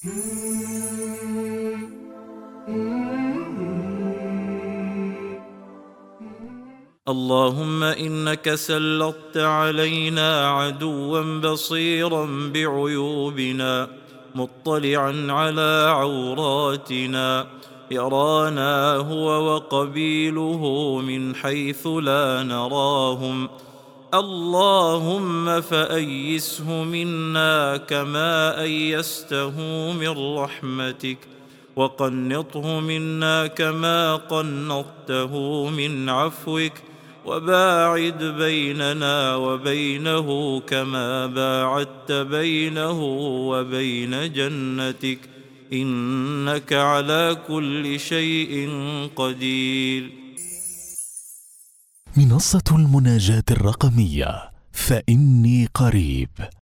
اللهم إنك سلطت علينا عدوا بصيرا بعيوبنا، مطلعا على عوراتنا، يرانا هو وقبيله من حيث لا نراهم. اللهم فأيسه منا كما أيسته من رحمتك، وقنطه منا كما قنطته من عفوك، وباعد بيننا وبينه كما باعدت بينه وبين جنتك، إنك على كل شيء قدير. منصة المناجاة الرقمية، فإني قريب.